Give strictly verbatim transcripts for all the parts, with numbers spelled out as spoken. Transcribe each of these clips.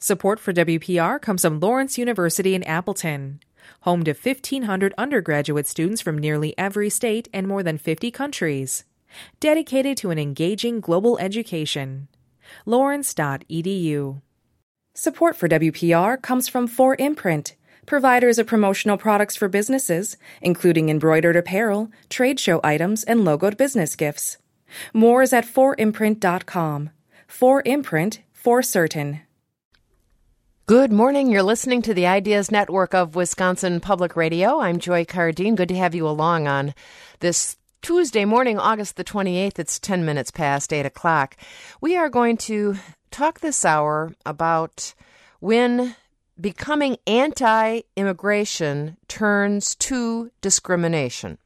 Support for W P R comes from Lawrence University in Appleton, home to fifteen hundred undergraduate students from nearly every state and more than fifty countries, dedicated to an engaging global education. lawrence dot e d u. Support for W P R comes from four imprint, providers of promotional products for businesses, including embroidered apparel, trade show items, and logoed business gifts. More is at four imprint dot com. four imprint, for certain. Good morning. You're listening to the Ideas Network of Wisconsin Public Radio. I'm Joy Cardine. Good to have you along on this Tuesday morning, August the twenty-eighth. It's ten minutes past eight o'clock. We are going to talk this hour about when becoming anti-immigration turns to discrimination.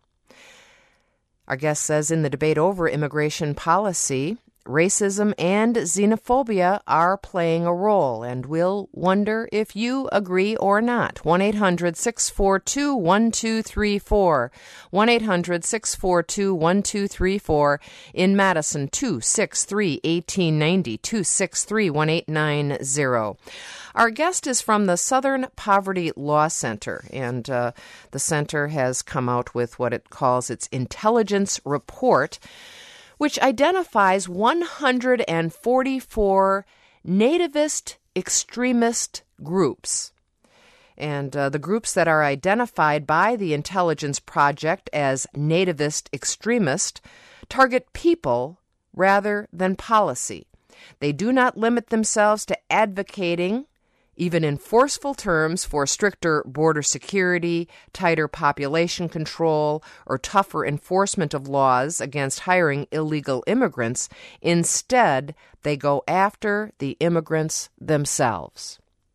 Our guest says in the debate over immigration policy, racism and xenophobia are playing a role, and we'll wonder if you agree or not. one eight hundred six four two one two three four. one eight hundred six four two one two three four. In Madison, two six three one eight nine zero, two six three one eight nine zero. Our guest is from the Southern Poverty Law Center, and uh, the center has come out with what it calls its intelligence report, which identifies one hundred forty-four nativist extremist groups. And uh, the groups that are identified by the Intelligence Project as nativist extremist target people rather than policy. They do not limit themselves to advocating, even in forceful terms, for stricter border security, tighter population control, or tougher enforcement of laws against hiring illegal immigrants. Instead, they go after the immigrants themselves.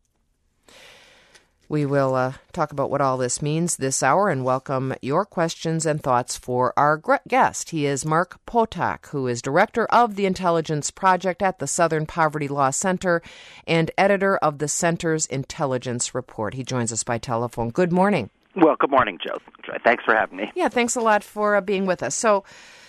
We will uh, talk about what all this means this hour and welcome your questions and thoughts for our guest. He is Mark Potok, who is director of the Intelligence Project at the Southern Poverty Law Center and editor of the Center's Intelligence Report. He joins us by telephone. Good morning. Well, good morning, Joe. Thanks for having me. Yeah, thanks a lot for uh, being with us. So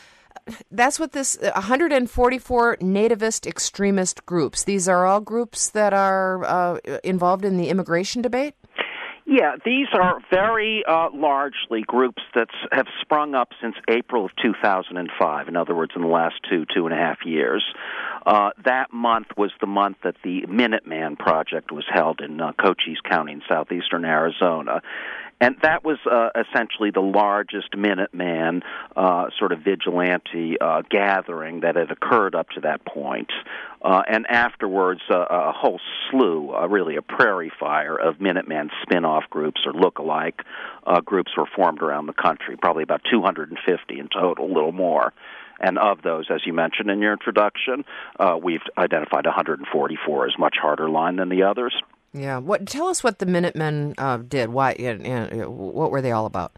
that's what this one hundred forty-four nativist extremist groups. These are all groups that are uh, involved in the immigration debate? Yeah, these are very uh, largely groups that have sprung up since April of two thousand five. In other words, in the last two, two and a half years. Uh, that month was the month that the Minuteman Project was held in uh, Cochise County in southeastern Arizona. And that was uh, essentially the largest Minuteman uh, sort of vigilante uh, gathering that had occurred up to that point. Uh, and afterwards, uh, a whole slew, uh, really a prairie fire of Minuteman spin-off groups or look-alike uh, groups were formed around the country, probably about two hundred fifty in total, a little more. And of those, as you mentioned in your introduction, uh, we've identified one hundred forty-four as much harder line than the others. Yeah. What? Tell us what the Minutemen uh, did. Why? Uh, uh, what were they all about?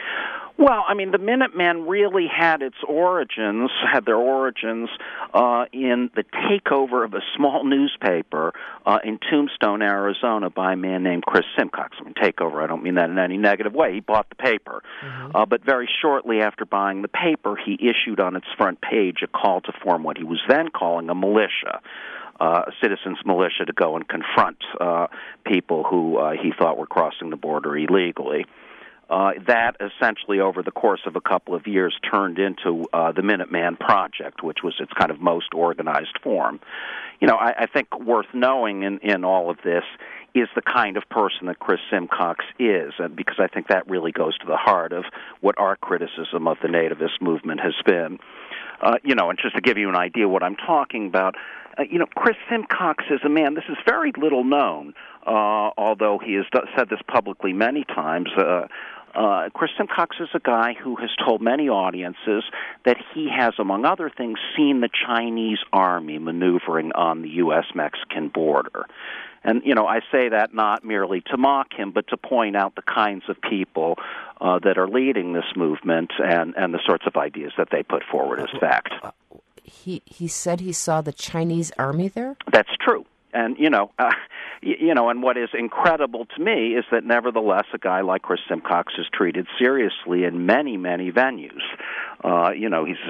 Well, I mean, the Minutemen really had its origins, had their origins uh, in the takeover of a small newspaper uh, in Tombstone, Arizona, by a man named Chris Simcox. I mean, takeover, I don't mean that in any negative way. He bought the paper. Mm-hmm. Uh, but very shortly after buying the paper, he issued on its front page a call to form what he was then calling a militia. Uh, a citizens' militia to go and confront uh, people who uh, he thought were crossing the border illegally. Uh, that essentially, over the course of a couple of years, turned into uh, the Minuteman Project, which was its kind of most organized form. You know, I, I think worth knowing in, in all of this is the kind of person that Chris Simcox is, and because I think that really goes to the heart of what our criticism of the nativist movement has been. Uh, you know, and just to give you an idea what I'm talking about, uh, you know, Chris Simcox is a man, this is very little known, uh, although he has said this publicly many times. Uh, uh, Chris Simcox is a guy who has told many audiences that he has, among other things, seen the Chinese army maneuvering on the U S Mexican border. And, you know, I say that not merely to mock him, but to point out the kinds of people uh, that are leading this movement and, and the sorts of ideas that they put forward as fact. He he said he saw the Chinese army there? That's true. And, you know, uh, you know, and what is incredible to me is that nevertheless a guy like Chris Simcox is treated seriously in many, many venues. Uh, you know, he's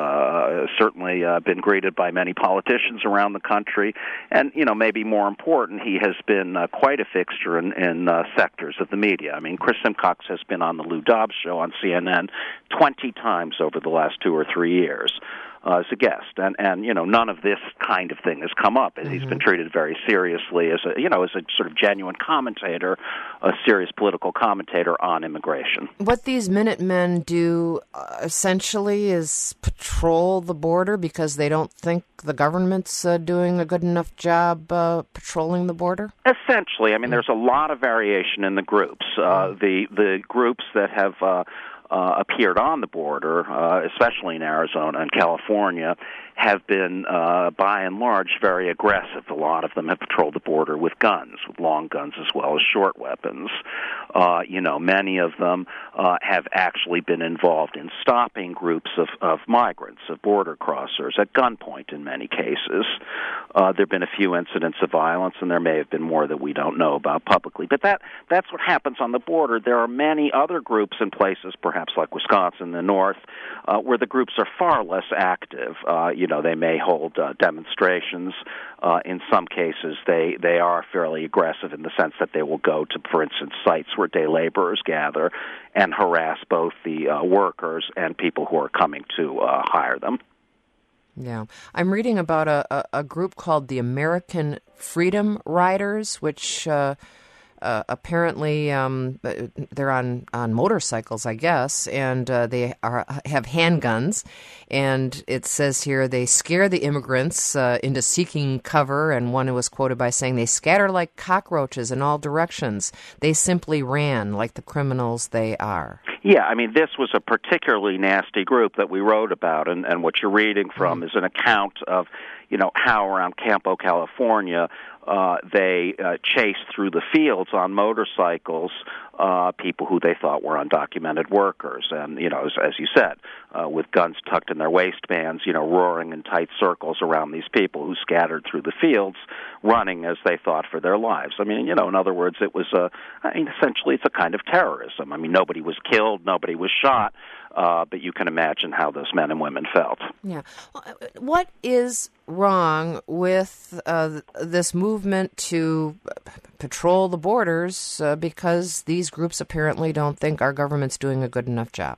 uh, certainly uh, been greeted by many politicians around the country, and, you know, maybe more important, he has been uh, quite a fixture in, in uh, sectors of the media. I mean, Chris Simcox has been on the Lou Dobbs show on C N N twenty times over the last two or three years. Uh, as a guest, and and you know none of this kind of thing has come up. Mm-hmm. He's been treated very seriously as a you know as a sort of genuine commentator, a serious political commentator on immigration. What these Minutemen do uh, essentially is patrol the border because they don't think the government's uh, doing a good enough job uh, patrolling the border. Essentially, I mean, mm-hmm. there's a lot of variation in the groups. Uh, mm-hmm. The the groups that have. Uh, Uh, appeared on the border, uh, especially in Arizona and California, have been, uh, by and large, very aggressive. A lot of them have patrolled the border with guns, with long guns as well as short weapons. Uh, you know, many of them uh, have actually been involved in stopping groups of, of migrants, of border crossers, at gunpoint in many cases. Uh, there have been a few incidents of violence, and there may have been more that we don't know about publicly. But that that's what happens on the border. There are many other groups in places, perhaps like Wisconsin, the north, uh, where the groups are far less active. Uh, you know, they may hold uh, demonstrations. Uh, in some cases, they, they are fairly aggressive in the sense that they will go to, for instance, sites where day laborers gather and harass both the uh, workers and people who are coming to uh, hire them. Yeah. I'm reading about a, a, a group called the American Freedom Riders, which uh, uh, apparently um, they're on, on motorcycles, I guess, and uh, they are have handguns. And it says here they scare the immigrants uh, into seeking cover, and one was quoted by saying, they scatter like cockroaches in all directions. They simply ran like the criminals they are. Yeah, I mean, this was a particularly nasty group that we wrote about, and, and what you're reading from mm. is an account of, you know, how around Campo, California, uh, they uh, chased through the fields on motorcycles uh, people who they thought were undocumented workers. And, you know, as, as you said, uh, with guns tucked in their waistbands, you know, roaring in tight circles around these people who scattered through the fields, running as they thought for their lives. I mean, you know, in other words, it was a, I mean, essentially it's a kind of terrorism. I mean, nobody was killed, nobody was shot, uh, but you can imagine how those men and women felt. Yeah. What is wrong with uh, this movement to patrol the borders uh, because these groups apparently don't think our government's doing a good enough job?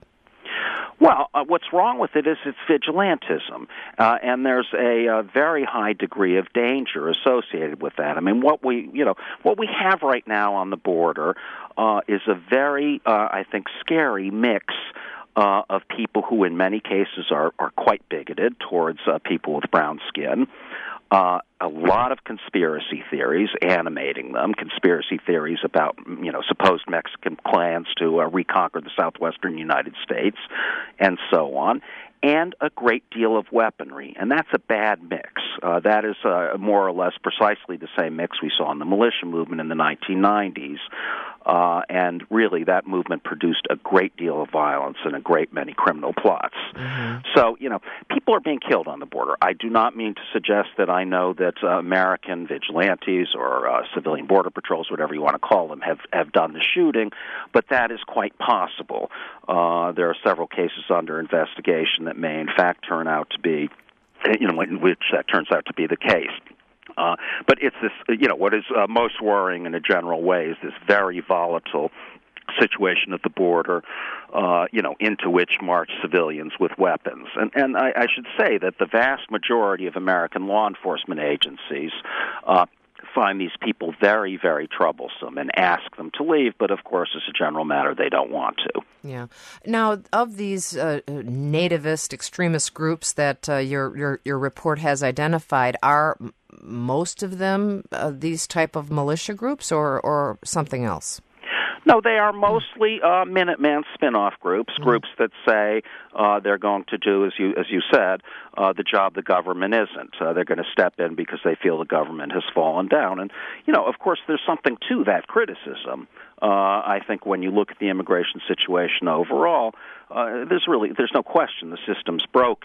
Well, uh, what's wrong with it is it's vigilantism, uh, and there's a, a very high degree of danger associated with that. I mean, what we, you know, what we have right now on the border uh, is a very, uh, I think, scary mix uh, of people who, in many cases, are, are quite bigoted towards uh, people with brown skin. Uh, a lot of conspiracy theories animating them, conspiracy theories about, you know, supposed Mexican plans to uh, reconquer the southwestern United States, and so on, and a great deal of weaponry. And that's a bad mix. Uh, that is uh, more or less precisely the same mix we saw in the militia movement in the nineteen nineties. Uh, and really, that movement produced a great deal of violence and a great many criminal plots. Mm-hmm. So, you know, people are being killed on the border. I do not mean to suggest that I know that uh, American vigilantes or uh, civilian border patrols, whatever you want to call them, have, have done the shooting, but that is quite possible. Uh, there are several cases under investigation that may, in fact, turn out to be, you know, in which that turns out to be the case. Uh, but it's this, you know, what is uh, most worrying in a general way is this very volatile situation at the border, uh, you know, into which march civilians with weapons. And, and I, I should say that the vast majority of American law enforcement agencies uh, find these people very, very troublesome and ask them to leave, but of course, as a general matter, they don't want to. Yeah. Now, of these uh, nativist extremist groups that uh, your, your your report has identified, are most of them uh, these type of militia groups or, or something else? No, they are mostly uh, Minuteman spin-off groups, mm-hmm. groups that say uh, they're going to do, as you as you said, uh, the job the government isn't. Uh, they're going to step in because they feel the government has fallen down. And, you know, of course, there's something to that criticism. Uh, I think when you look at the immigration situation overall, uh, there's really there's no question the system's broken.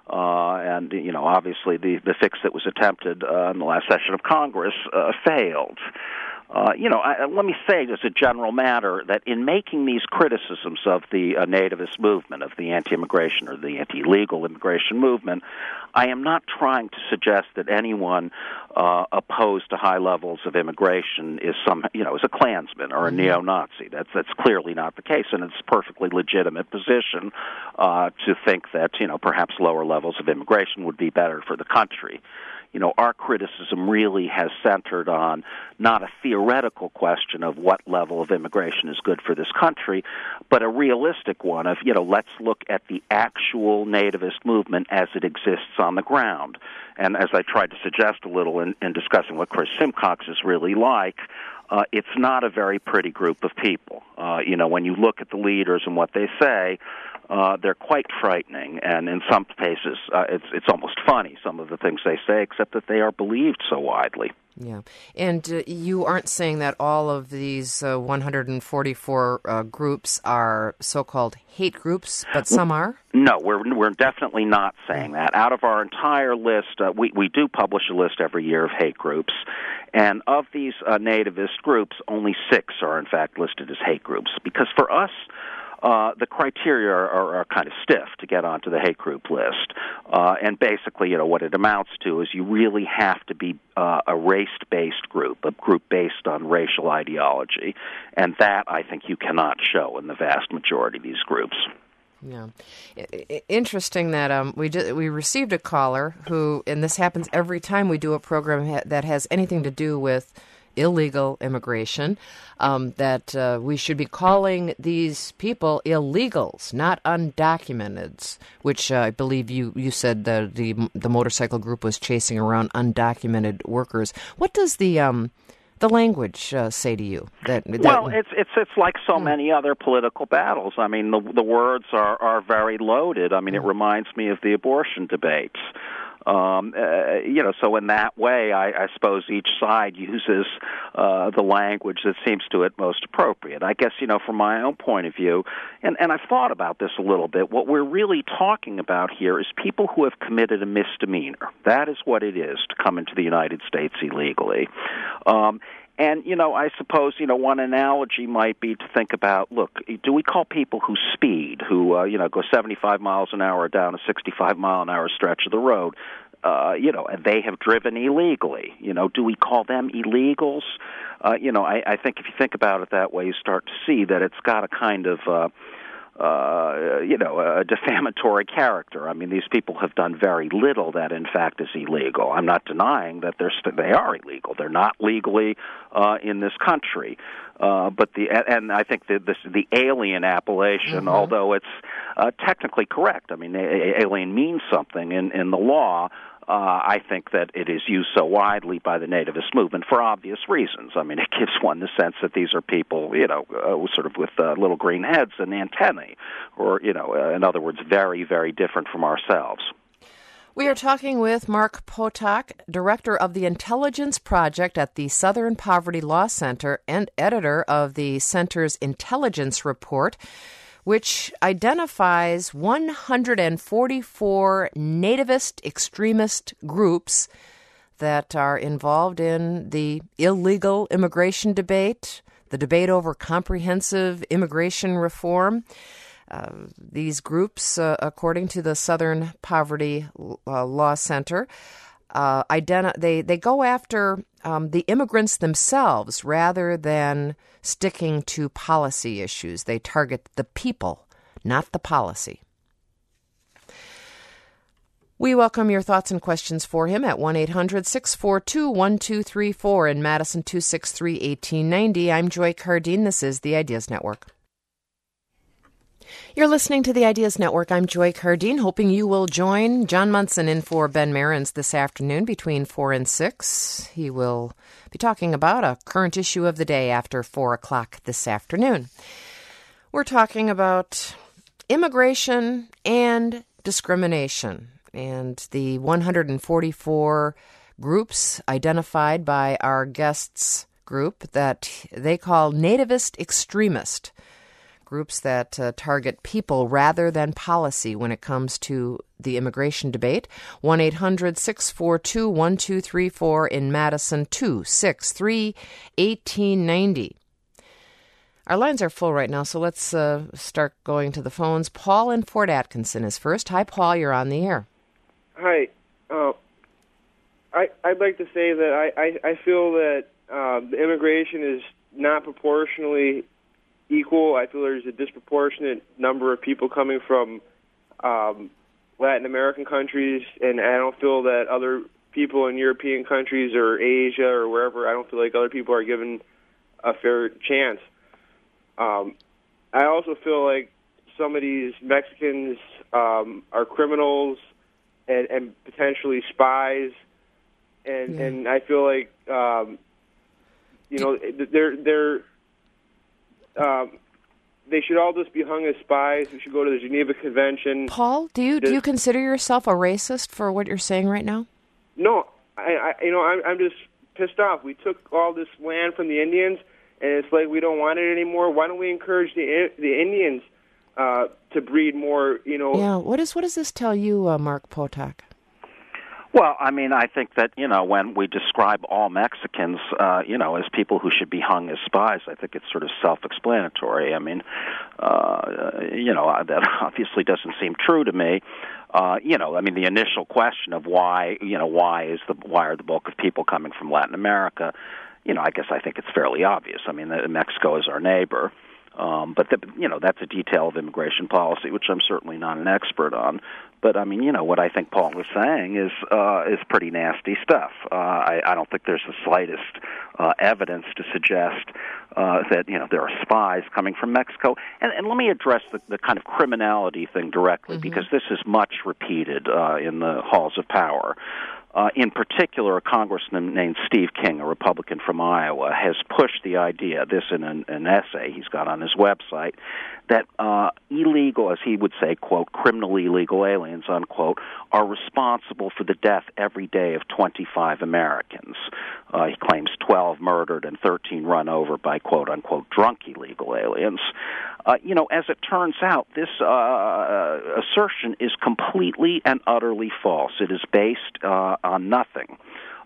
Uh, and, you know, obviously the, the fix that was attempted uh, in the last session of Congress uh, failed. Uh, you know, I, let me say as a general matter that in making these criticisms of the uh, nativist movement, of the anti-immigration or the anti-illegal immigration movement, I am not trying to suggest that anyone uh, opposed to high levels of immigration is some, you know, is a Klansman or a mm-hmm. neo-Nazi. That's that's clearly not the case, and it's a perfectly legitimate position uh, to think that, you know, perhaps lower levels of immigration would be better for the country. You know, our criticism really has centered on not a theoretical question of what level of immigration is good for this country, but a realistic one of, you know, let's look at the actual nativist movement as it exists on the ground. And as I tried to suggest a little in, in discussing what Chris Simcox is really like, uh, it's not a very pretty group of people. Uh, you know, when you look at the leaders and what they say, Uh, they're quite frightening, and in some cases, uh, it's it's almost funny, some of the things they say, except that they are believed so widely. Yeah, and uh, you aren't saying that all of these uh, one hundred forty-four uh, groups are so-called hate groups, but some are? No, we're we're definitely not saying that. Out of our entire list, uh, we, we do publish a list every year of hate groups, and of these uh, nativist groups, only six are in fact listed as hate groups, because for us, Uh, the criteria are, are, are kind of stiff to get onto the hate group list. Uh, and basically, you know, what it amounts to is you really have to be uh, a race-based group, a group based on racial ideology. And that, I think, you cannot show in the vast majority of these groups. Yeah. Interesting that um, we did, we received a caller who, and this happens every time we do a program ha- that has anything to do with illegal immigration, um, that uh, we should be calling these people illegals, not undocumented, which uh, I believe you, you said the, the the motorcycle group was chasing around undocumented workers. What does the um, the language uh, say to you? That, that well, it's it's it's like so hmm. many other political battles. I mean, the the words are, are very loaded. I mean, it reminds me of the abortion debates. Um, uh, you know, so in that way, I, I suppose each side uses uh, the language that seems to it most appropriate. I guess, you know, from my own point of view, and, and I've thought about this a little bit, what we're really talking about here is people who have committed a misdemeanor. That is what it is to come into the United States illegally. Um, And, you know, I suppose, you know, one analogy might be to think about, look, do we call people who speed, who, uh, you know, go seventy-five miles an hour down a sixty-five mile an hour stretch of the road, uh, you know, and they have driven illegally, you know, do we call them illegals? Uh, you know, I, I think if you think about it that way, you start to see that it's got a kind of, uh, uh, you know, a defamatory character. I mean, these people have done very little that, in fact, is illegal. I'm not denying that they're st- they are illegal. They're not legally uh, in this country. Uh, but the and I think the this, the alien appellation, mm-hmm. although it's uh, technically correct, I mean, a- alien means something in, in the law. Uh, I think that it is used so widely by the nativist movement for obvious reasons. I mean, it gives one the sense that these are people, you know, uh, sort of with uh, little green heads and antennae, or, you know, uh, in other words, very, very different from ourselves. We are talking with Mark Potok, director of the Intelligence Project at the Southern Poverty Law Center and editor of the center's Intelligence Report, which identifies one hundred forty-four nativist extremist groups that are involved in the illegal immigration debate, the debate over comprehensive immigration reform. Uh, these groups, uh, according to the Southern Poverty uh, Law Center, uh, identi- they, they go after um, the immigrants themselves rather than sticking to policy issues. They target the people, not the policy. We welcome your thoughts and questions for him at one eight hundred six four two one two three four in Madison, two six three, one eight nine zero. I'm Joy Cardine. This is the Ideas Network. You're listening to the Ideas Network. I'm Joy Cardine, hoping you will join John Munson in for Ben Marins this afternoon between four and six. He will be talking about a current issue of the day after four o'clock this afternoon. We're talking about immigration and discrimination and the one hundred forty-four groups identified by our guests group that they call nativist extremist groups that uh, target people rather than policy when it comes to the immigration debate. one eight hundred six four two one two three four in Madison, two six three one eight nine zero. Our lines are full right now, so let's uh, start going to the phones. Paul in Fort Atkinson is first. Hi, Paul. You're on the air. Hi. Uh, I, I'd like to say that I, I, I feel that uh, the immigration is not proportionally equal. I feel there's a disproportionate number of people coming from um, Latin American countries, and I don't feel that other people in European countries or Asia or wherever, I don't feel like other people are given a fair chance. Um, I also feel like some of these Mexicans um, are criminals and, and potentially spies, and yeah. and I feel like um, you know they're they're um, they should all just be hung as spies. We should go to the Geneva Convention. Paul, do you do you consider yourself a racist for what you're saying right now? No, I, I you know I'm I'm just pissed off. We took all this land from the Indians. And it's like we don't want it anymore. Why don't we encourage the the Indians uh, to breed more? You know. Yeah. What is what does this tell you, uh, Mark Potok? Well, I mean, I think that, you know, when we describe all Mexicans, uh, you know, as people who should be hung as spies, I think it's sort of self-explanatory. I mean, uh, you know, that obviously doesn't seem true to me. Uh, you know, I mean, the initial question of why, you know, why is the why are the bulk of people coming from Latin America? You know, I guess I think it's fairly obvious. I mean, Mexico is our neighbor. Um, but, the, you know, that's a detail of immigration policy, which I'm certainly not an expert on. But, I mean, you know, what I think Paul was saying is uh, is pretty nasty stuff. Uh, I, I don't think there's the slightest uh, evidence to suggest uh, that, you know, there are spies coming from Mexico. And, and let me address the, the kind of criminality thing directly, mm-hmm. because this is much repeated uh, in the halls of power. Uh, in particular, a congressman named Steve King, a Republican from Iowa, has pushed the idea, this in an, an essay he's got on his website, that uh, illegal, as he would say, quote, criminally illegal aliens, unquote, are responsible for the death every day of twenty-five Americans. Uh, he claims twelve murdered and thirteen run over by, quote, unquote, drunk illegal aliens. Uh, you know, as it turns out, this uh, assertion is completely and utterly false. It is based uh, on nothing.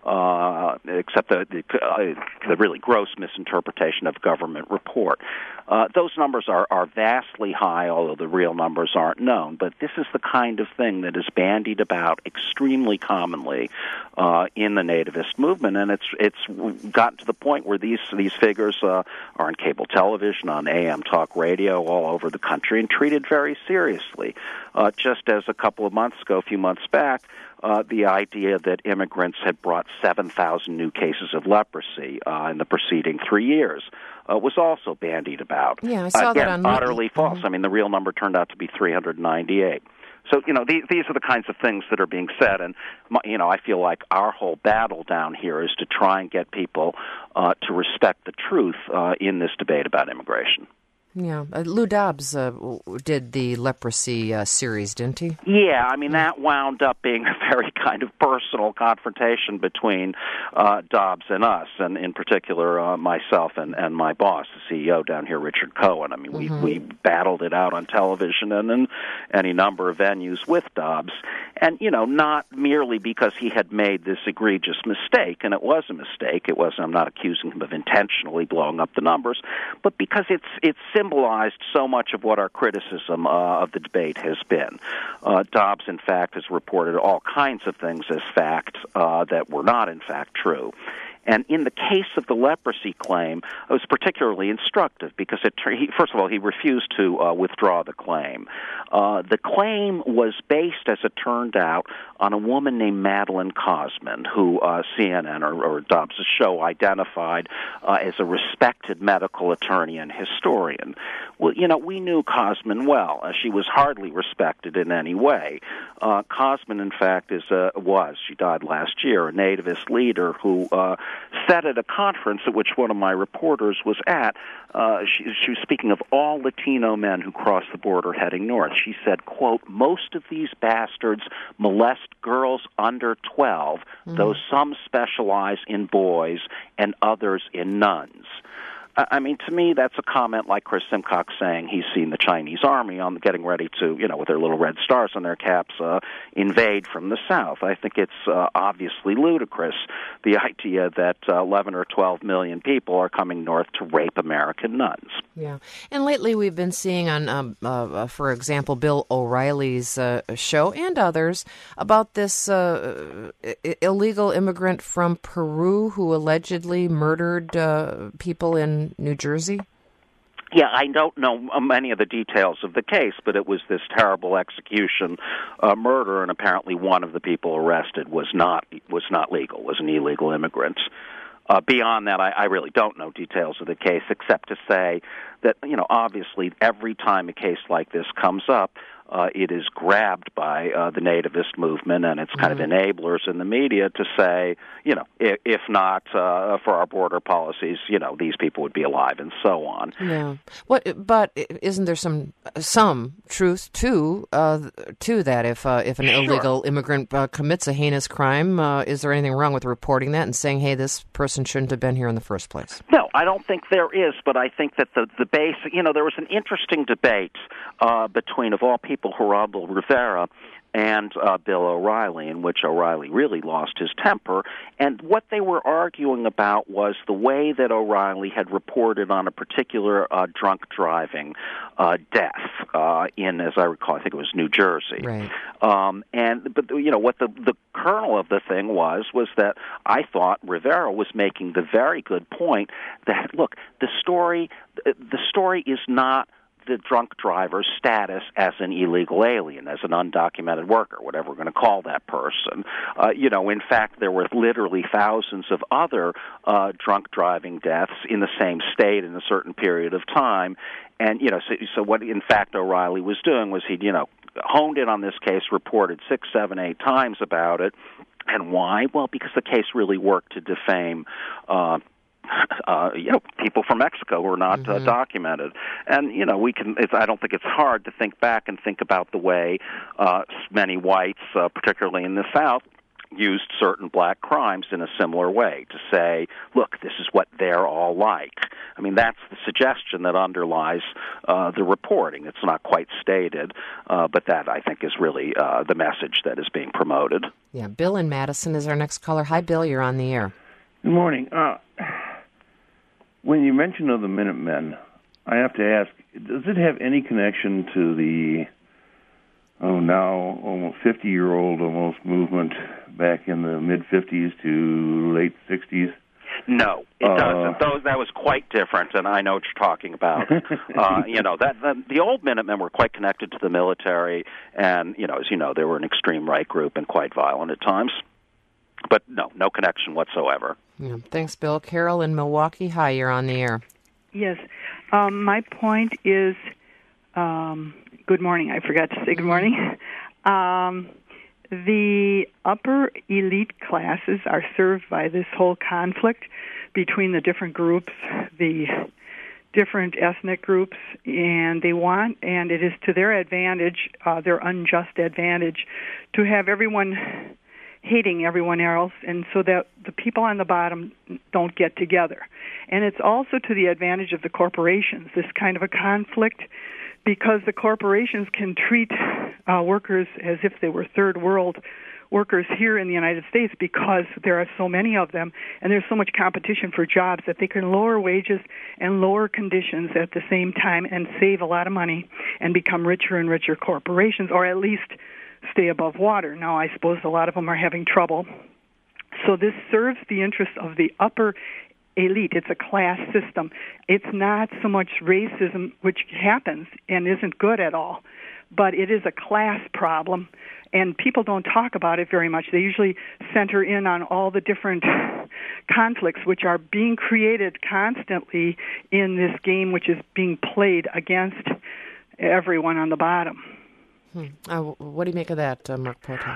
Uh, except the, the, uh, the really gross misinterpretation of government report. Uh, those numbers are, are vastly high, although the real numbers aren't known. But this is the kind of thing that is bandied about extremely commonly uh, in the nativist movement, and it's it's gotten to the point where these these figures uh, are on cable television, on A M talk radio, all over the country, and treated very seriously. Uh, just as a couple of months ago, a few months back, Uh, the idea that immigrants had brought seven thousand new cases of leprosy uh, in the preceding three years uh, was also bandied about. Yeah, I saw Again, that on utterly false. Mm-hmm. I mean, the real number turned out to be three hundred ninety-eight. So, you know, these, these are the kinds of things that are being said, and, you know, I feel like our whole battle down here is to try and get people uh, to respect the truth uh, in this debate about immigration. Yeah, uh, Lou Dobbs uh, did the leprosy uh, series, didn't he? Yeah, I mean, that wound up being a very kind of personal confrontation between uh, Dobbs and us, and in particular uh, myself and, and my boss, the C E O down here, Richard Cohen. I mean, mm-hmm. we, we battled it out on television and in any number of venues with Dobbs. And, you know, not merely because he had made this egregious mistake, and it was a mistake. It was, I'm not accusing him of intentionally blowing up the numbers, but because it's it's symbolized so much of what our criticism uh, of the debate has been. Uh, Dobbs, in fact, has reported all kinds of things as fact uh, that were not, in fact, true. And in the case of the leprosy claim, it was particularly instructive because, it, he, first of all, he refused to uh, withdraw the claim. Uh, the claim was based, as it turned out, on a woman named Madeline Cosman, who uh, C N N or, or Dobbs' show identified uh, as a respected medical attorney and historian. Well, you know, we knew Cosman well. Uh, she was hardly respected in any way. Uh, Cosman, in fact, is uh, was, she died last year, a nativist leader who uh, said at a conference at which one of my reporters was at, uh, she, she was speaking of all Latino men who cross the border heading north. She said, quote, most of these bastards molest girls under twelve, mm-hmm. though some specialize in boys and others in nuns. I mean, to me, that's a comment like Chris Simcox saying he's seen the Chinese army on getting ready to, you know, with their little red stars on their caps, uh, invade from the south. I think it's uh, obviously ludicrous, the idea that uh, eleven or twelve million people are coming north to rape American nuns. Yeah. And lately we've been seeing on, um, uh, for example, Bill O'Reilly's uh, show and others about this uh, I- illegal immigrant from Peru who allegedly murdered uh, people in New Jersey. Yeah, I don't know many of the details of the case, but it was this terrible execution, uh, murder, and apparently one of the people arrested was not was not legal, was an illegal immigrant. Uh, beyond that, I, I really don't know details of the case, except to say that, you know, obviously every time a case like this comes up, uh, it is grabbed by uh, the nativist movement and its kind mm-hmm. of enablers in the media to say, you know, if, if not uh, for our border policies, you know, these people would be alive and so on. Yeah. What? But isn't there some some truth to uh, to that? If uh, if an sure. illegal immigrant uh, commits a heinous crime, uh, is there anything wrong with reporting that and saying, hey, this person shouldn't have been here in the first place? No, I don't think there is, but I think that the, the basic, you know, there was an interesting debate uh, between, of all people, Geraldo Rivera and uh, Bill O'Reilly, in which O'Reilly really lost his temper. And what they were arguing about was the way that O'Reilly had reported on a particular uh, drunk driving uh, death uh, in, as I recall, I think it was New Jersey. Right. Um, and but you know what the the kernel of the thing was was that I thought Rivera was making the very good point that look, the story the story is not the drunk driver's status as an illegal alien, as an undocumented worker, whatever we're going to call that person. Uh, you know, in fact, there were literally thousands of other uh, drunk driving deaths in the same state in a certain period of time. And, you know, so, so what, in fact, O'Reilly was doing was he, you know, honed in on this case, reported six, seven, eight times about it. And why? Well, because the case really worked to defame uh Uh, you know, people from Mexico who are not mm-hmm. uh, documented, and you know, we can. It's, I don't think it's hard to think back and think about the way uh, many whites, uh, particularly in the South, used certain black crimes in a similar way to say, look, this is what they're all like. I mean, that's the suggestion that underlies uh, the reporting. It's not quite stated, uh, but that, I think, is really uh, the message that is being promoted. Yeah, Bill in Madison is our next caller. Hi, Bill, you're on the air. Good morning. Uh, when you mention of the Minutemen, I have to ask, does it have any connection to the, oh, now almost fifty-year-old almost movement back in the mid-fifties to late sixties? No, it uh, doesn't. Those, that was quite different, and I know what you're talking about. uh, you know, that the, the old Minutemen were quite connected to the military, and, you know, as you know, they were an extreme right group and quite violent at times. But no, no connection whatsoever. Yeah. Thanks, Bill. Carol in Milwaukee, hi, you're on the air. Yes. Um, my point is, um, good morning. I forgot to say good morning. Um, the upper elite classes are served by this whole conflict between the different groups, the different ethnic groups, and they want, and it is to their advantage, uh, their unjust advantage, to have everyone hating everyone else, and so that the people on the bottom don't get together. And it's also to the advantage of the corporations, this kind of a conflict, because the corporations can treat uh, workers as if they were third world workers here in the United States because there are so many of them, and there's so much competition for jobs that they can lower wages and lower conditions at the same time and save a lot of money and become richer and richer corporations, or at least stay above water. Now, I suppose a lot of them are having trouble. So this serves the interests of the upper elite. It's a class system. It's not so much racism, which happens and isn't good at all, but it is a class problem, and people don't talk about it very much. They usually center in on all the different conflicts which are being created constantly in this game, which is being played against everyone on the bottom. Hmm. Uh, what do you make of that, uh, Mark Potok?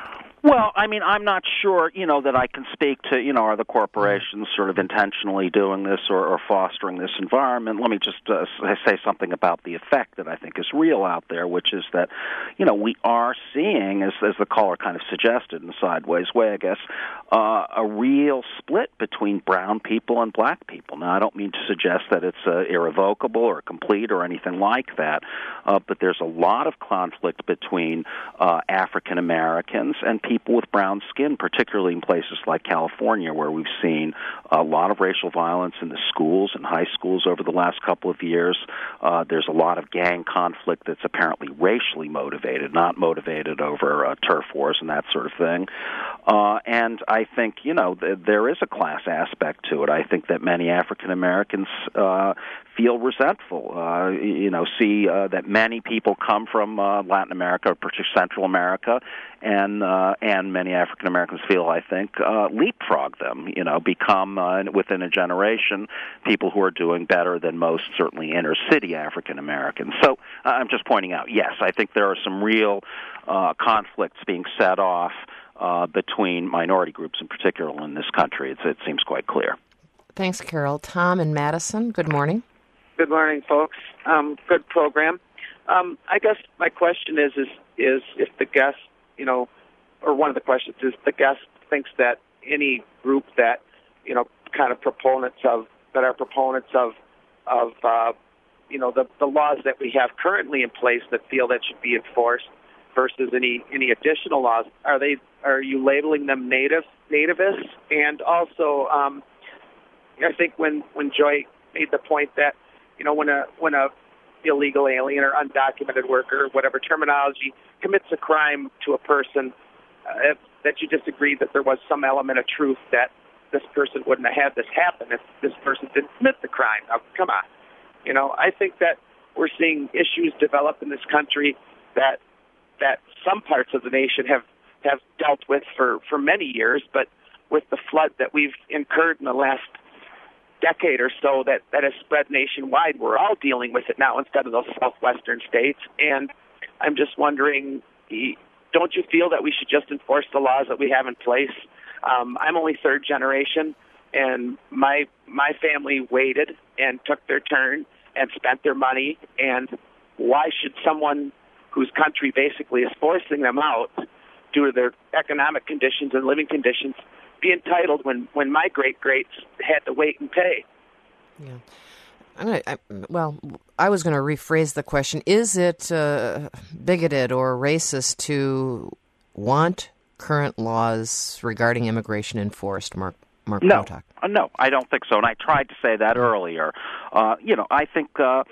Well, I mean, I'm not sure, you know, that I can speak to, you know, are the corporations sort of intentionally doing this or, or fostering this environment. Let me just uh, say something about the effect that I think is real out there, which is that, you know, we are seeing, as, as the caller kind of suggested in a sideways way, I guess, uh, a real split between brown people and black people. Now, I don't mean to suggest that it's uh, irrevocable or complete or anything like that, uh, but there's a lot of conflict between uh, African Americans and people people with brown skin, particularly in places like California, where we've seen a lot of racial violence in the schools and high schools over the last couple of years. Uh, there's a lot of gang conflict that's apparently racially motivated, not motivated over uh, turf wars and that sort of thing. Uh, and I think, you know, th- there is a class aspect to it. I think that many African Americans uh, feel resentful, uh, you know, see uh, that many people come from uh, Latin America, particularly Central America, and uh, and many African Americans feel, I think, uh, leapfrog them, you know, become uh, within a generation people who are doing better than most, certainly inner city African Americans. So uh, I'm just pointing out, yes, I think there are some real uh, conflicts being set off uh, between minority groups in particular in this country. It's, it seems quite clear. Thanks, Carol. Tom and Madison, good morning. Good morning, folks. Um, good program. Um, I guess my question is, is, is if the guest, you know, or one of the questions is the guest thinks that any group that, you know, kind of proponents of, that are proponents of, of uh, you know, the, the laws that we have currently in place that feel that should be enforced versus any, any additional laws, are they, are you labeling them native, nativists? And also, um, I think when, when Joy made the point that, you know, when a when a illegal alien or undocumented worker, whatever terminology, commits a crime to a person, uh, that you disagree that there was some element of truth that this person wouldn't have had this happen if this person didn't commit the crime. Now, come on. You know, I think that we're seeing issues develop in this country that that some parts of the nation have, have dealt with for, for many years, but with the flood that we've incurred in the last decade or so that, that has spread nationwide, we're all dealing with it now instead of those southwestern states. And I'm just wondering, don't you feel that we should just enforce the laws that we have in place? Um, I'm only third generation, and my my family waited and took their turn and spent their money, and why should someone whose country basically is forcing them out due to their economic conditions and living conditions be entitled when, when my great-greats had to wait and pay? Yeah. I'm gonna, I, well, I was going to rephrase the question. Is it uh, bigoted or racist to want current laws regarding immigration enforced, Mark, Mark no. Potok? Uh, no, I don't think so, and I tried to say that earlier. Uh, you know, I think... Uh,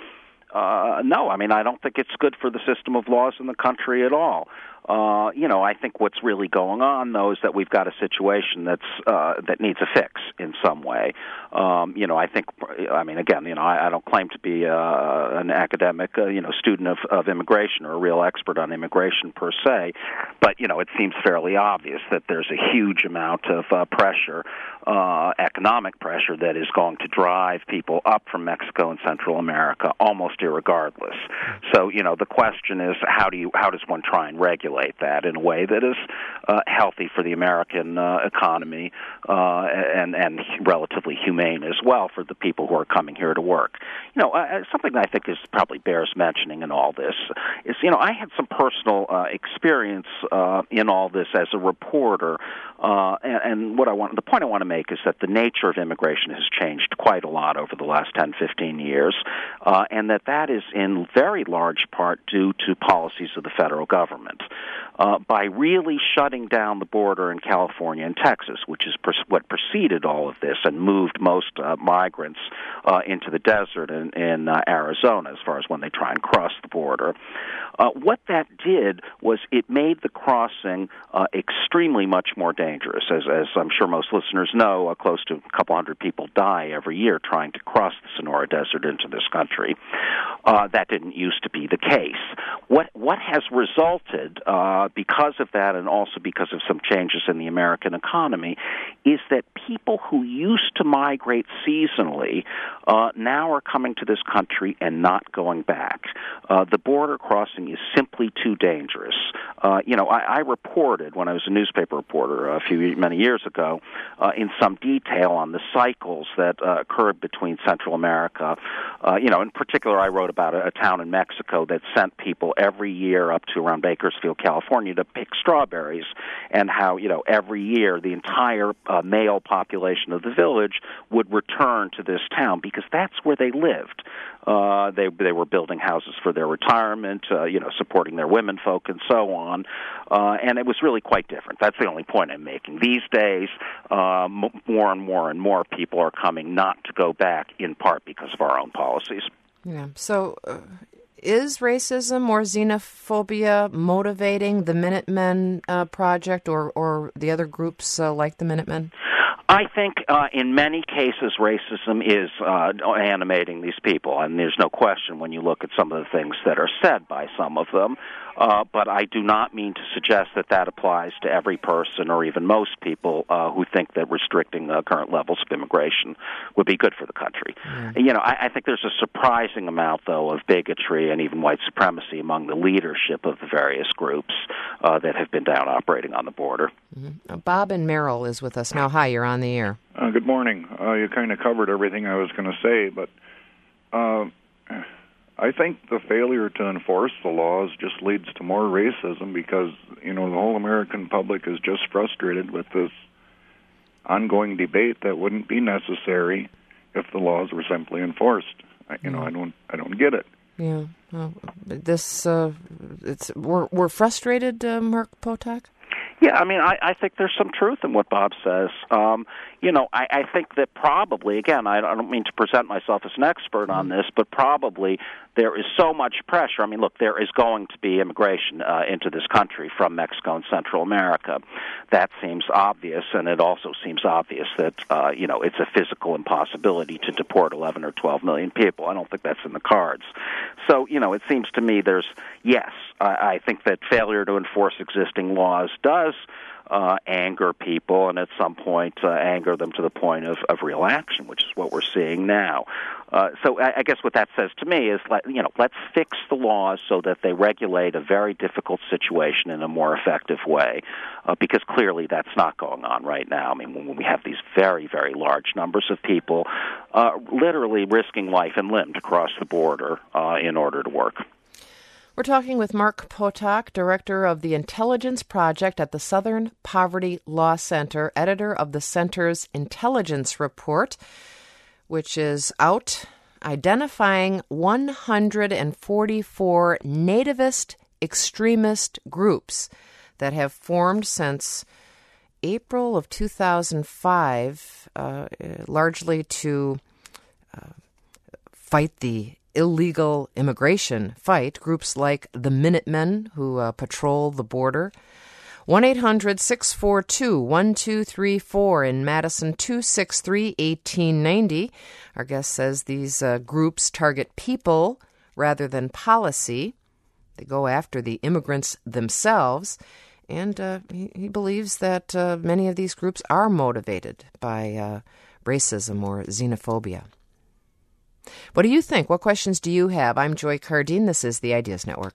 Uh, no, I mean, I don't think it's good for the system of laws in the country at all. Uh, you know, I think what's really going on, though, is that we've got a situation that's uh, that needs a fix in some way. Um, you know, I think, I mean, again, you know, I, I don't claim to be uh, an academic, uh, you know, student of, of immigration or a real expert on immigration per se, but, you know, it seems fairly obvious that there's a huge amount of uh, pressure, uh, economic pressure, that is going to drive people up from Mexico and Central America almost irregardless. So, you know, the question is, how do you, how does one try and regulate that in a way that is uh, healthy for the American uh, economy uh, and, and relatively humane as well for the people who are coming here to work. You know, uh, something that I think is probably bears mentioning in all this is, you know, I had some personal uh, experience uh, in all this as a reporter, uh, and, and what I want, the point I want to make is that the nature of immigration has changed quite a lot over the last ten, fifteen years, uh, and that that is in very large part due to policies of the federal government. Uh, by really shutting down the border in California and Texas, which is pres- what preceded all of this and moved most uh, migrants uh, into the desert in, in uh, Arizona as far as when they try and cross the border. Uh, what that did was it made the crossing uh, extremely much more dangerous. As, as I'm sure most listeners know, uh, close to a couple hundred people die every year trying to cross the Sonora Desert into this country. Uh, that didn't used to be the case. What, what has resulted uh, uh, because of that and also because of some changes in the American economy, is that people who used to migrate seasonally uh, now are coming to this country and not going back. Uh, the border crossing is simply too dangerous. Uh, you know, I, I reported when I was a newspaper reporter a few many years ago uh, in some detail on the cycles that uh, occurred between Central America. Uh, you know, in particular, I wrote about a, a town in Mexico that sent people every year up to around Bakersfield, California, to pick strawberries, and how, you know, every year the entire uh, male population of the village would return to this town because that's where they lived. Uh, they they were building houses for their retirement, uh, you know, supporting their women folk and so on, uh, and it was really quite different. That's the only point I'm making. These days, uh, m- more and more and more people are coming not to go back, in part because of our own policies. Yeah. So, uh, is racism or xenophobia motivating the Minutemen uh, Project or or the other groups uh, like the Minutemen? I think uh, in many cases racism is uh, animating these people, and there's no question when you look at some of the things that are said by some of them. Uh, but I do not mean to suggest that that applies to every person or even most people uh, who think that restricting uh, current levels of immigration would be good for the country. Mm. You know, I, I think there's a surprising amount, though, of bigotry and even white supremacy among the leadership of the various groups uh, that have been down operating on the border. Mm-hmm. Uh, Bob and Merrill is with us now. Hi, you're on the air. Uh, good morning. Uh, you kind of covered everything I was going to say, but uh, I think the failure to enforce the laws just leads to more racism because, you know, the whole American public is just frustrated with this ongoing debate that wouldn't be necessary if the laws were simply enforced. I, you know, I don't, I don't get it. Yeah, well, this uh, it's we're we're frustrated, uh, Mark Potok. Yeah, I mean, I, I think there's some truth in what Bob says. Um, you know, I, I think that probably, again, I don't mean to present myself as an expert on this, but probably there is so much pressure. I mean, look, there is going to be immigration uh, into this country from Mexico and Central America. That seems obvious, and it also seems obvious that, uh, you know, it's a physical impossibility to deport eleven or twelve million people. I don't think that's in the cards. So, you know, it seems to me there's, yes, I, I think that failure to enforce existing laws does Uh, anger people, and at some point uh, anger them to the point of, of real action, which is what we're seeing now. Uh, so I, I guess what that says to me is, let, you know, let's fix the laws so that they regulate a very difficult situation in a more effective way, uh, because clearly that's not going on right now. I mean, when we have these very, very large numbers of people uh, literally risking life and limb to cross the border uh, in order to work. We're talking with Mark Potok, director of the Intelligence Project at the Southern Poverty Law Center, editor of the center's Intelligence Report, which is out identifying one hundred forty-four nativist extremist groups that have formed since April of two thousand five, uh, largely to uh, fight the illegal immigration fight. Groups like the Minutemen, who uh, patrol the border. one eight hundred six four two one two three four in Madison, two six three one eight nine zero. Our guest says these uh, groups target people rather than policy. They go after the immigrants themselves. And uh, he, he believes that uh, many of these groups are motivated by uh, racism or xenophobia. What do you think? What questions do you have? I'm Joy Cardine. This is the Ideas Network.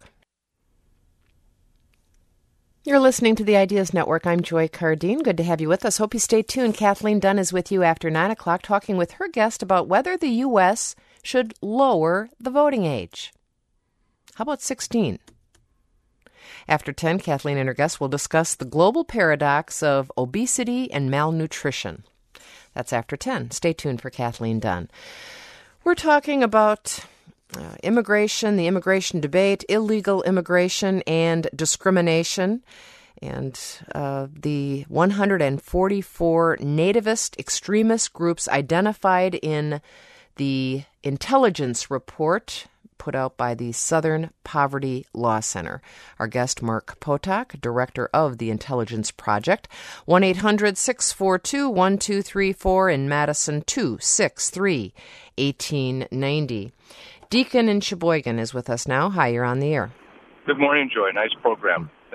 You're listening to the Ideas Network. I'm Joy Cardine. Good to have you with us. Hope you stay tuned. Kathleen Dunn is with you after nine o'clock, talking with her guest about whether the U S should lower the voting age. How about sixteen? After ten, Kathleen and her guest will discuss the global paradox of obesity and malnutrition. That's after ten. Stay tuned for Kathleen Dunn. We're talking about uh, immigration, the immigration debate, illegal immigration, and discrimination, and uh, the one hundred forty-four nativist extremist groups identified in the Intelligence Report put out by the Southern Poverty Law Center. Our guest, Mark Potok, director of the Intelligence Project. one eight hundred six four two one two three four in Madison, two six three one eight nine zero. Deacon in Sheboygan is with us now. Hi, you're on the air. Good morning, Joy. Nice program.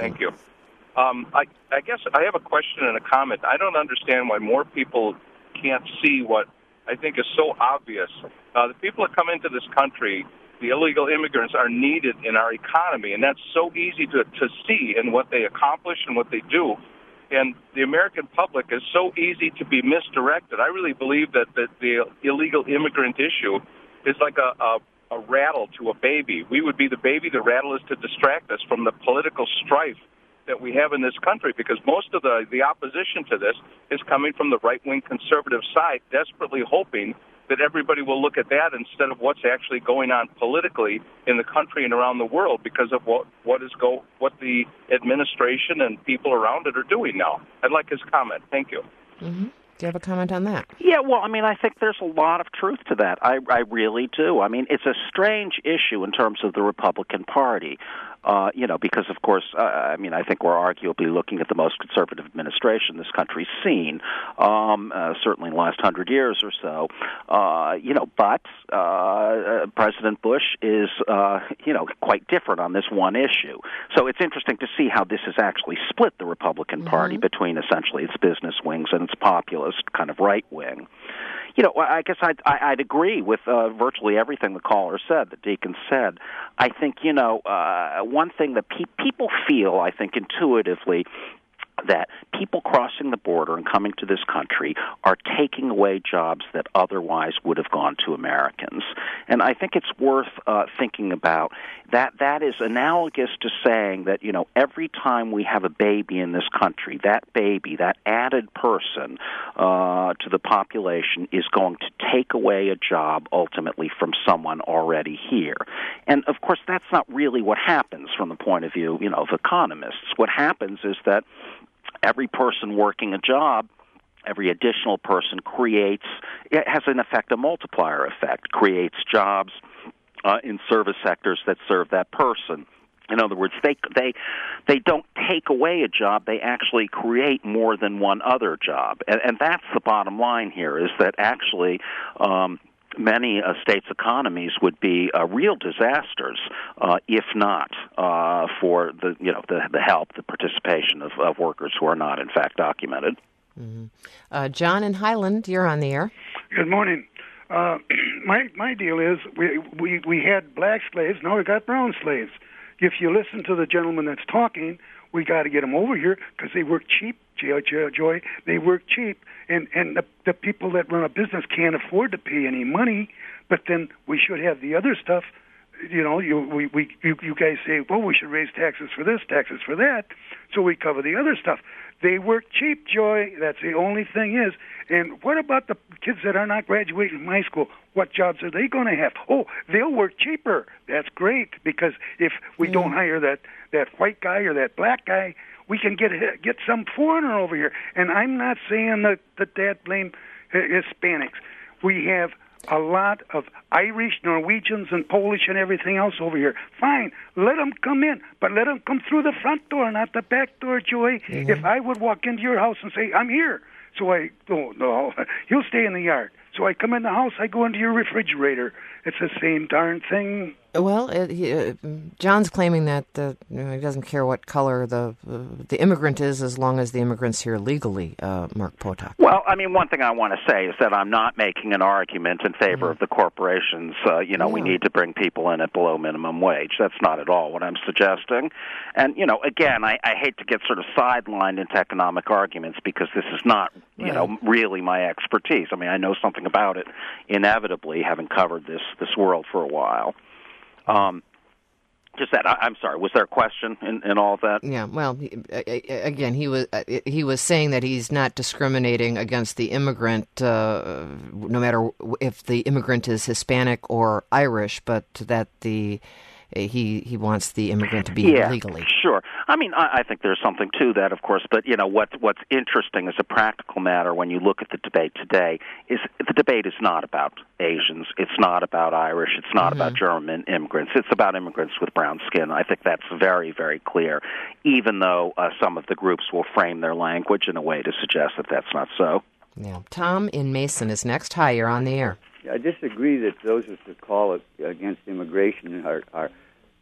Thank you. Um, I, I guess I have a question and a comment. I don't understand why more people can't see what I think is so obvious. Uh, the people that come into this country, the illegal immigrants, are needed in our economy, and that's so easy to, to see in what they accomplish and what they do. And the American public is so easy to be misdirected. I really believe that, that the illegal immigrant issue is like a, a, a rattle to a baby. We would be the baby. The rattle is to distract us from the political strife that we have in this country, because most of the, the opposition to this is coming from the right-wing conservative side, desperately hoping that everybody will look at that instead of what's actually going on politically in the country and around the world because of what what is go what the administration and people around it are doing now. I'd like his comment. Thank you. Mm-hmm. Do you have a comment on that? Yeah, well, I mean, I think there's a lot of truth to that. I, I really do. I mean, it's a strange issue in terms of the Republican Party. Uh, you know, because, of course, uh, I mean, I think we're arguably looking at the most conservative administration this country's seen, um, uh, certainly in the last hundred years or so. Uh, you know, but uh, President Bush is, uh, you know, quite different on this one issue. So it's interesting to see how this has actually split the Republican Party mm-hmm. between essentially its business wings and its populist kind of right wing. You know, I guess I'd, I'd agree with uh, virtually everything the caller said, that Deacon said. I think, you know, uh, one thing that pe- people feel, I think, intuitively, that people crossing the border and coming to this country are taking away jobs that otherwise would have gone to Americans. And I think it's worth uh, thinking about that. That is analogous to saying that, you know, every time we have a baby in this country, that baby, that added person uh, to the population is going to take away a job ultimately from someone already here. And, of course, that's not really what happens from the point of view, you know, of economists. What happens is that every person working a job, every additional person creates, it has in effect a multiplier effect, creates jobs uh, in service sectors that serve that person. In other words, they they they don't take away a job, they actually create more than one other job. And, and that's the bottom line here, is that actually um, many uh, states' economies would be uh, real disasters uh, if not uh, for the you know the, the help, the participation of, of workers who are not in fact documented. Mm-hmm. Uh, John in Highland, you're on the air. Good morning. Uh, my my deal is we, we we had black slaves, now we got brown slaves. If you listen to the gentleman that's talking, we got to get them over here because they work cheap, Joy. They work cheap, and and the, the people that run a business can't afford to pay any money. But then we should have the other stuff. You know, you we, we you, you guys say, well, we should raise taxes for this, taxes for that, so we cover the other stuff. They work cheap, Joy. That's the only thing is. And what about the kids that are not graduating from high school? What jobs are they going to have? Oh, they'll work cheaper. That's great, because if we mm. don't hire that, that white guy or that black guy, we can get get some foreigner over here. And I'm not saying that, that that blame Hispanics. We have a lot of Irish, Norwegians, and Polish and everything else over here. Fine, let them come in, but let them come through the front door, not the back door, Joey. Mm-hmm. If I would walk into your house and say, I'm here, so I, oh, no, you'll stay in the yard. So I come in the house, I go into your refrigerator. It's the same darn thing. Well, it, he, uh, John's claiming that uh, you know, he doesn't care what color the uh, the immigrant is as long as the immigrant's here legally, uh, Mark Potok. Well, I mean, one thing I want to say is that I'm not making an argument in favor mm. of the corporations. Uh, you know, yeah. we need to bring people in at below minimum wage. That's not at all what I'm suggesting. And, you know, again, I, I hate to get sort of sidelined into economic arguments because this is not, you right. know, really my expertise. I mean, I know something about it, inevitably, having covered this, this world for a while. Um, just that. I, I'm sorry. Was there a question in, in all of that? Yeah. Well, he, again, he was he was saying that he's not discriminating against the immigrant, uh, no matter if the immigrant is Hispanic or Irish, but that the he he wants the immigrant to be yeah, legally. Sure. I mean, I, I think there's something to that, of course. But you know, what's what's interesting as a practical matter when you look at the debate today is the debate is not about Asians. It's not about Irish. It's not mm-hmm. about German immigrants. It's about immigrants with brown skin. I think that's very, very clear, even though uh, some of the groups will frame their language in a way to suggest that that's not so. Yeah. Tom in Mason is next. Hi, you're on the air. I disagree that those who call it against immigration are, are hate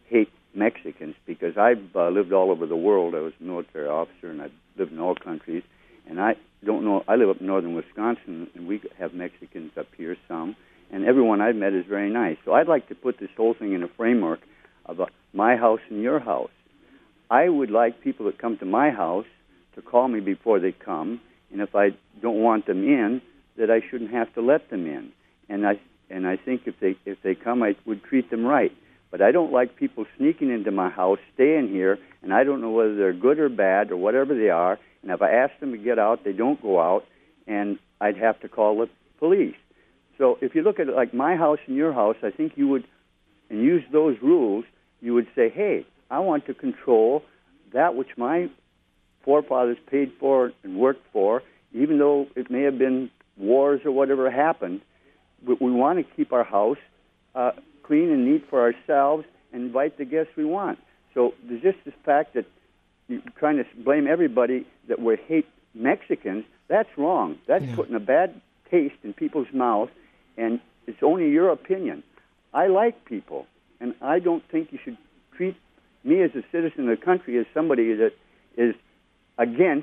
Mexicans, because I've uh, lived all over the world. I was a military officer, and I've lived in all countries. And I don't know, I live up in northern Wisconsin, and we have Mexicans up here, some. And everyone I've met is very nice. So I'd like to put this whole thing in a framework of a, my house and your house. I would like people that come to my house to call me before they come, and if I don't want them in, that I shouldn't have to let them in. And I and I think if they if they come, I would treat them right. But I don't like people sneaking into my house, staying here, and I don't know whether they're good or bad or whatever they are. And if I ask them to get out, they don't go out, and I'd have to call the police. So if you look at it like my house and your house, I think you would, and use those rules, you would say, hey, I want to control that which my forefathers paid for and worked for, even though it may have been wars or whatever happened. But we want to keep our house uh, clean and neat for ourselves and invite the guests we want. So there's just this fact that you're trying to blame everybody that we hate Mexicans. That's wrong. That's yeah. putting a bad taste in people's mouths, and it's only your opinion. I like people, and I don't think you should treat me as a citizen of the country as somebody that is against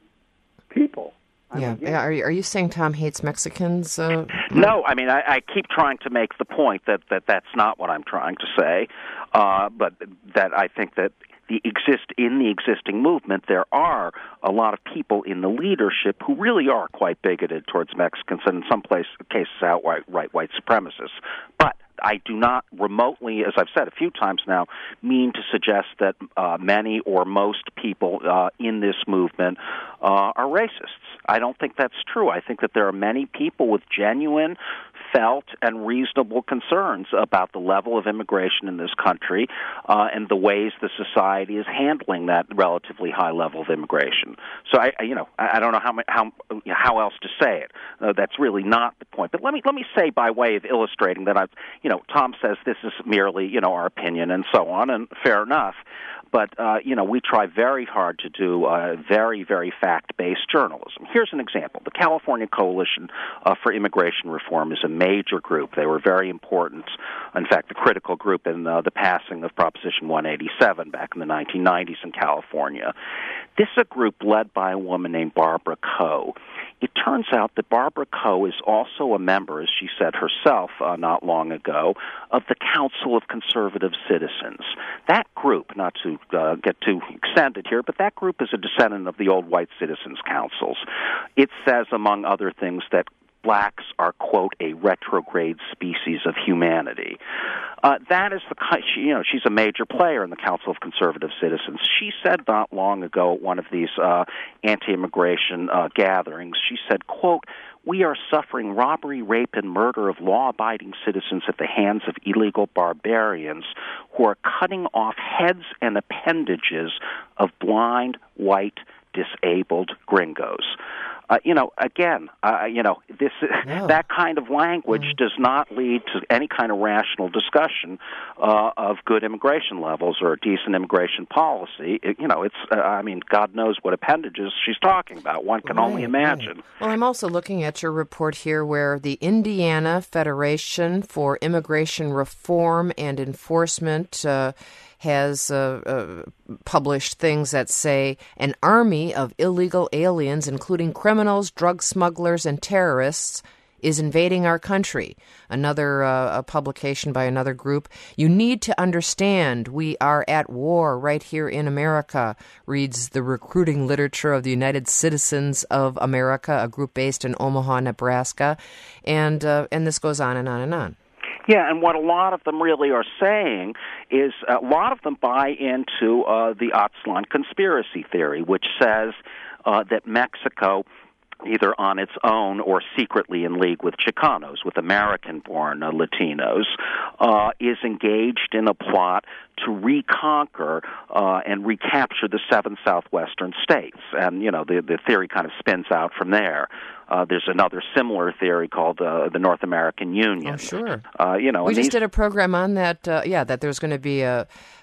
people. I'm yeah, against. are you, are you saying Tom hates Mexicans? Uh, no, I mean, I, I keep trying to make the point that, that that's not what I'm trying to say, uh, but that I think that the exist in the existing movement, there are a lot of people in the leadership who really are quite bigoted towards Mexicans, and in some place, cases outright right, white supremacists. But I do not remotely, as I've said a few times now, mean to suggest that uh, many or most people uh, in this movement uh, are racists. I don't think that's true. I think that there are many people with genuine, felt, and reasonable concerns about the level of immigration in this country uh, and the ways the society is handling that relatively high level of immigration. So I, I you know, I, I don't know how how how else to say it. Uh, that's really not the point. But let me let me say, by way of illustrating that, I've, you know, Tom says this is merely, you know, our opinion and so on, and fair enough. But, uh, you know, we try very hard to do uh, very, very fact-based journalism. Here's an example. The California Coalition uh, for Immigration Reform is a major group. They were very important, in fact, the critical group in uh, the passing of Proposition one eighty-seven back in the nineteen nineties in California. This is a group led by a woman named Barbara Coe. It turns out that Barbara Coe is also a member, as she said herself uh, not long ago, of the Council of Conservative Citizens. That group, not to uh, get too extended here, but that group is a descendant of the old white citizens' councils. It says, among other things, that blacks are, quote, a retrograde species of humanity. Uh, that is the, she, you know, she's a major player in the Council of Conservative Citizens. She said not long ago at one of these uh, anti-immigration uh, gatherings, she said, quote, we are suffering robbery, rape, and murder of law-abiding citizens at the hands of illegal barbarians who are cutting off heads and appendages of blind, white, disabled gringos. Uh, you know, again, uh, you know, this yeah. that kind of language mm. does not lead to any kind of rational discussion uh, of good immigration levels or decent immigration policy. It, you know, it's, uh, I mean, God knows what appendages she's talking about. One can right, only imagine. Right. Well, I'm also looking at your report here where the Indiana Federation for Immigration Reform and Enforcement uh, has uh, uh, published things that say an army of illegal aliens, including criminals, drug smugglers, and terrorists, is invading our country. Another uh, a publication by another group. You need to understand we are at war right here in America, reads the recruiting literature of the United Citizens of America, a group based in Omaha, Nebraska. And, uh, and this goes on and on and on. Yeah, and what a lot of them really are saying is a lot of them buy into uh, the Aztlan conspiracy theory, which says uh, that Mexico, either on its own or secretly in league with Chicanos, with American-born uh, Latinos, uh, is engaged in a plot to reconquer uh, and recapture the seven southwestern states. And, you know, the, the theory kind of spins out from there. Uh, there's another similar theory called uh, the North American Union. Oh, sure. Uh, you know, we just these... did a program on that, uh, yeah, that there's going to be a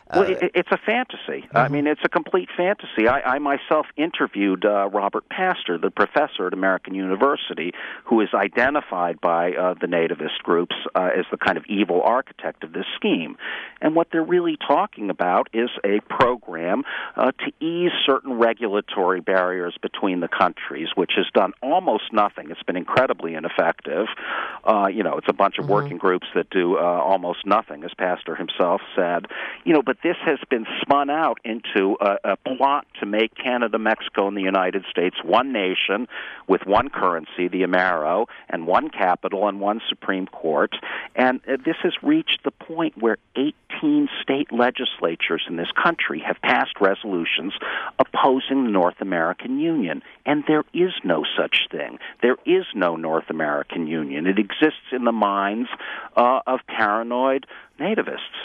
Well, it, it's a fantasy. Mm-hmm. I mean, it's a complete fantasy. I, I myself interviewed uh, Robert Pastor, the professor at American University, who is identified by uh, the nativist groups uh, as the kind of evil architect of this scheme. And what they're really talking about is a program uh, to ease certain regulatory barriers between the countries, which has done almost nothing. It's been incredibly ineffective. Uh, you know, it's a bunch of mm-hmm. working groups that do uh, almost nothing, as Pastor himself said. You know, but this has been spun out into a, a plot to make Canada, Mexico, and the United States one nation with one currency, the Amero, and one capital and one Supreme Court. And uh, this has reached the point where eighteen state legislatures in this country have passed resolutions opposing the North American Union. And there is no such thing. There is no North American Union. It exists in the minds uh, of paranoid nativists.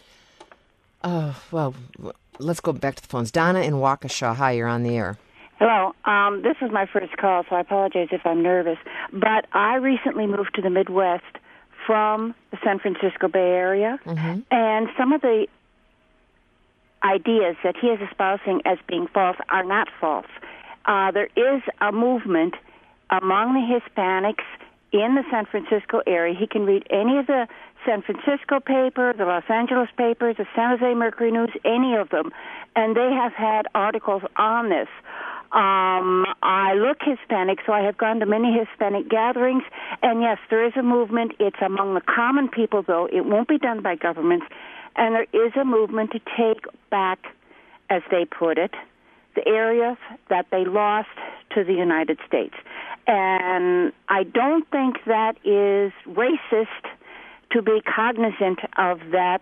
Oh, well, let's go back to the phones. Donna in Waukesha. Hi, you're on the air. Hello. Um, this is my first call, so I apologize if I'm nervous. But I recently moved to the Midwest from the San Francisco Bay Area, mm-hmm. and some of the ideas that he is espousing as being false are not false. Uh, there is a movement among the Hispanics in the San Francisco area. He can read any of the San Francisco paper, the Los Angeles papers, the San Jose Mercury News, any of them, and they have had articles on this. Um, I look Hispanic, so I have gone to many Hispanic gatherings, and yes, there is a movement. It's among the common people, though. It won't be done by governments, and there is a movement to take back, as they put it, the areas that they lost to the United States. And I don't think that is racist to be cognizant of that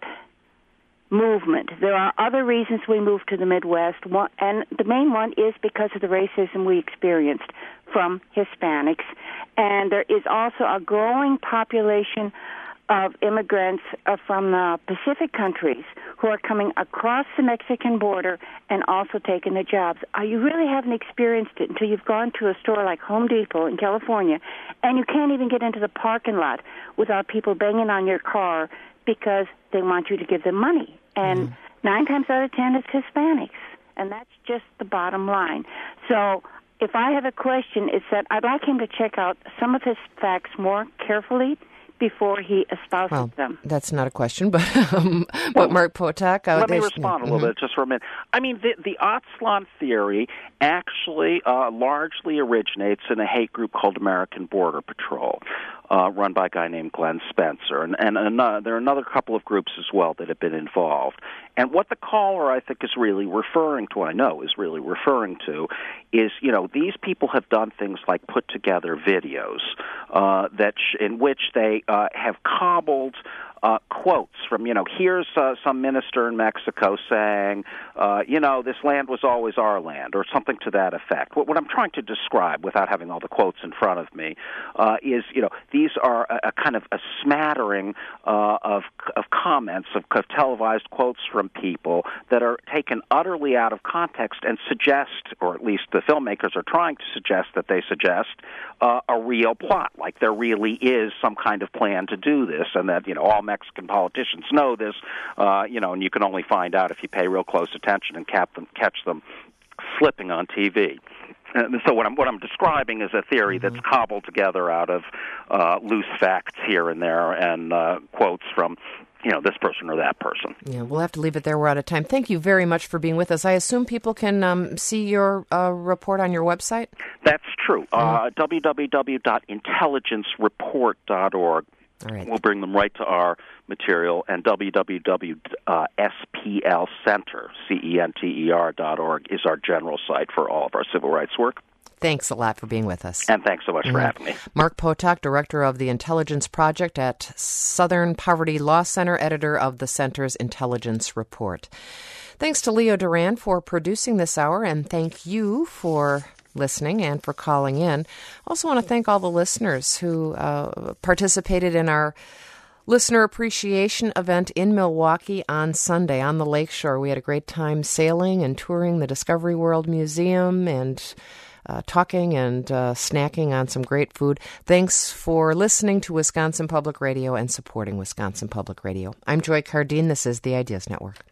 movement. There are other reasons we moved to the Midwest, one, and the main one is because of the racism we experienced from Hispanics. And there is also a growing population of immigrants uh, from the Pacific countries who are coming across the Mexican border and also taking the jobs. Uh, you really haven't experienced it until you've gone to a store like Home Depot in California, and you can't even get into the parking lot without people banging on your car because they want you to give them money. And mm. nine times out of ten, it's Hispanics, and that's just the bottom line. So if I have a question, it's that I'd like him to check out some of his facts more carefully before he espouses well, them. That's not a question, but um, well, but Mark Potok. Uh, let me respond a little mm-hmm. bit, just for a minute. I mean, the, the Aztlan theory actually uh, largely originates in a hate group called American Border Patrol, uh, run by a guy named Glenn Spencer, and, and another, there are another couple of groups as well that have been involved. And what the caller, I think, is really referring to, I know is really referring to, is, you know, these people have done things like put together videos uh, that sh- in which they uh, have cobbled uh, quotes from, you know, here's uh, some minister in Mexico saying, uh, you know, this land was always our land, or something to that effect. What, what I'm trying to describe, without having all the quotes in front of me, uh, is, you know, these are a, a kind of a smattering uh, of of comments, of, of televised quotes from people that are taken utterly out of context and suggest, or at least the filmmakers are trying to suggest that they suggest, uh, a real plot, like there really is some kind of plan to do this, and that, you know, all Mexican politicians know this, uh, you know, and you can only find out if you pay real close attention and cap them, catch them slipping on T V. And so what I'm what I'm describing is a theory mm-hmm. that's cobbled together out of uh, loose facts here and there and uh, quotes from, you know, this person or that person. Yeah, we'll have to leave it there. We're out of time. Thank you very much for being with us. I assume people can um, see your uh, report on your website? That's true. Mm-hmm. Uh, w w w dot intelligence report dot org. All right. We'll bring them right to our material, and w w w dot s p l center, C E N T E R dot org, is our general site for all of our civil rights work. Thanks a lot for being with us. And thanks so much mm-hmm. for having me. Mark Potok, Director of the Intelligence Project at Southern Poverty Law Center, editor of the Center's Intelligence Report. Thanks to Leo Duran for producing this hour, and thank you for listening and for calling in. Also want to thank all the listeners who uh, participated in our listener appreciation event in Milwaukee on Sunday on the lakeshore. We had a great time sailing and touring the Discovery World Museum and uh, talking and uh, snacking on some great food. Thanks for listening to Wisconsin Public Radio and supporting Wisconsin Public Radio. I'm Joy Cardine. This is the Ideas Network.